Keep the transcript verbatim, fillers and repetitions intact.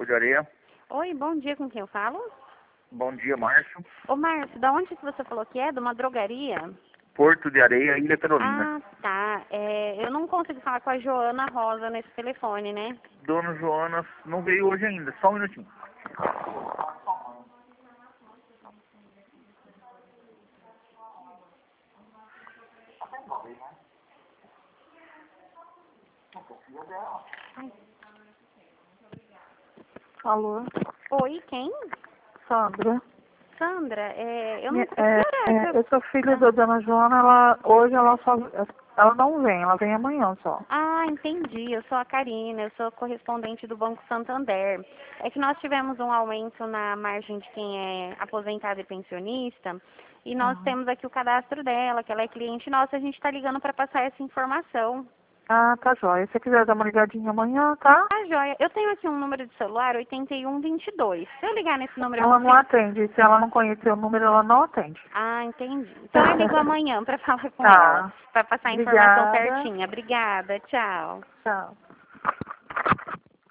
Porto de Areia. Oi, bom dia, com quem eu falo? Bom dia, Márcio. Ô, Márcio, da onde que você falou que é? De uma drogaria? Porto de Areia, Ilha Carolina. Ah, tá. É, eu não consigo falar com a Joana Rosa nesse telefone, né? Dona Joana não veio hoje ainda, só um minutinho. Ai. Alô, Oi, quem? Sandra. Sandra, é, eu não É, sei. Que hora é, que eu sou filha Ah. da dona Joana, ela, hoje ela só, ela não vem, ela vem amanhã só. Ah, entendi. Eu sou a Karina, eu sou correspondente do Banco Santander. É que nós tivemos um aumento na margem de quem é aposentado e pensionista, e nós Uhum. temos aqui o cadastro dela, que ela é cliente nossa, a gente está ligando para passar essa informação. Ah, tá jóia. Se você quiser dar uma ligadinha amanhã, tá? Ah, joia. Eu tenho aqui um número de celular, oitenta e um vinte e dois. Se eu ligar nesse número, eu Ela não consigo... atende. Se ela não conhecer o número, ela não atende. Ah, entendi. Então eu ligo amanhã para falar com ela, Tá. para passar a informação Obrigada. certinha. Obrigada, tchau. Tchau.